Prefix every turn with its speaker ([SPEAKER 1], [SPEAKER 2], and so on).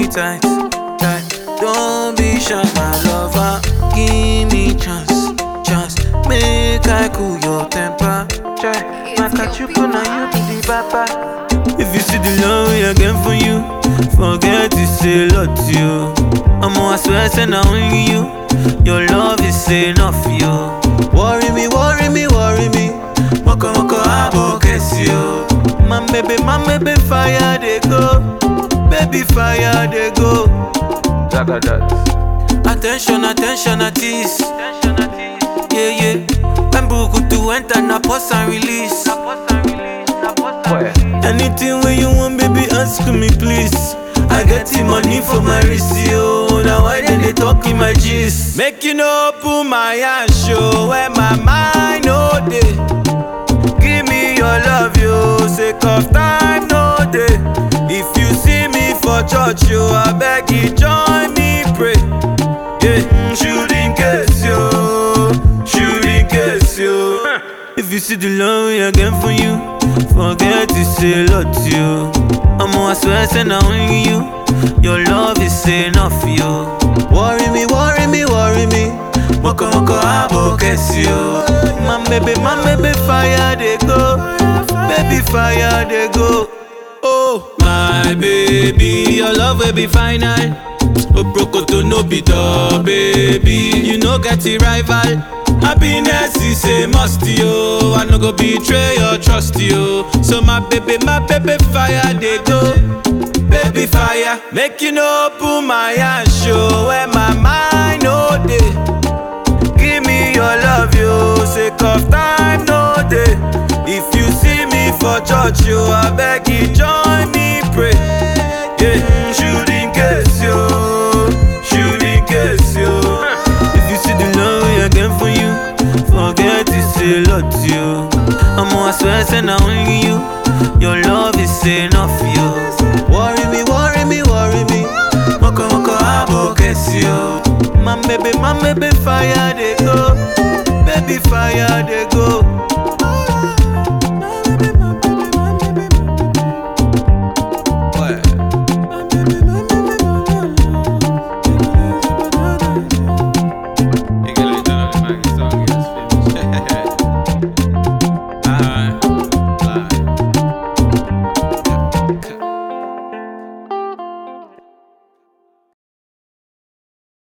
[SPEAKER 1] me tight, tight. Don't be shy, my lover. Give me chance, chance. Make I cool your temper. Try, my kachuku na you be the papa. If you see the love we again for you, forget to say lot to you. I swear, say now only you. Your love is enough, you. Worry me, worry me, worry me. Moko moko abo kiss you. My baby, fire they go. Baby, fire they go. Attention, attention, artist. Yeah, yeah. When Buku to enter, na pause and release. Anything where you want, baby, ask me please. I get the money for my wrist, yo. Now why they talk in my gist? Make you know, open my hand, show where my mind no day. Give me your love, yo. Sake of time, no day. If you see me for church, yo, I beg you join me, pray. Yeah, shoot in case, yo. Shoot in case, yo. If you see the love we again for you, forget to say lot to you. I swear, say now only you. Your love is enough, you. Worry me, worry me, worry me. Moko moko abo kiss you. My baby, fire they go. Baby, fire they go. Oh, my baby, your love will be final. Oproko to no be the baby. You no get a rival. Happiness is a must, yo. I no go betray your trust, yo. So my baby, fire they go. Baby fire, make you know, open my hand, show where my mind no day. Give me your love, yo. Sake of time, no day. If you see me for church, yo, I beg you join me, pray. Yeah, shoot in case, yo. Shoot in case, yo. If you see the love again for you, forget to say lot to you. I swear, say now only you. Your love is enough, you. Worry me, worry me, worry me. Moko moko abo kiss you. My baby, fire they go.